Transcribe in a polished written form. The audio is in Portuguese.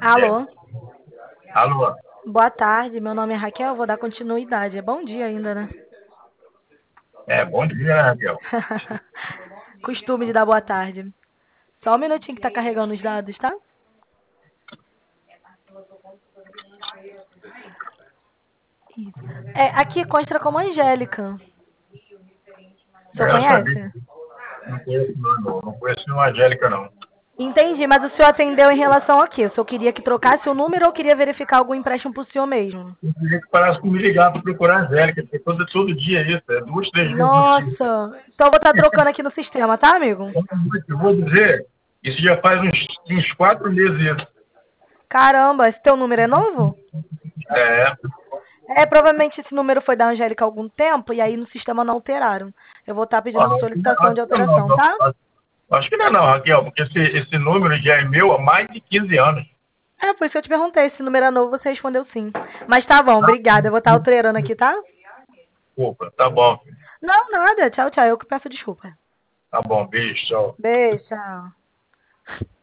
Alô, Alô? boa tarde. Meu nome é Raquel, vou dar continuidade. É bom dia ainda, né? Bom dia, né, Raquel? Costume de dar boa tarde. Só um minutinho que tá carregando os dados, tá? Isso. Aqui consta como Angélica. O senhor Eu sabia. conhece? Não conheço, não conheço nenhuma Angélica, não. Entendi, mas o senhor atendeu em relação a quê? O senhor queria que trocasse o número ou queria verificar algum empréstimo pro senhor mesmo? Eu queria que parasse com me ligar para procurar a Angélica, porque todo dia é isso, é 2, 3 vezes no dia. Nossa, então eu vou estar trocando aqui no sistema, tá, amigo? Eu vou dizer, isso já faz uns 4 meses isso. Caramba, esse teu número é novo? É, Provavelmente esse número foi da Angélica há algum tempo e aí no sistema não alteraram. Eu vou estar pedindo solicitação de acho que não, alteração, tá? acho que não, Raquel, porque esse número já é meu há mais de 15 anos. Por isso que eu te perguntei. Se o número é novo, você respondeu sim. Mas tá bom, Tá? obrigada. Eu vou estar alterando aqui, tá? Desculpa, tá bom, filho. Não, nada. Tchau, tchau. Eu que peço desculpa. Tá bom, beijo, tchau. Beijo, tchau.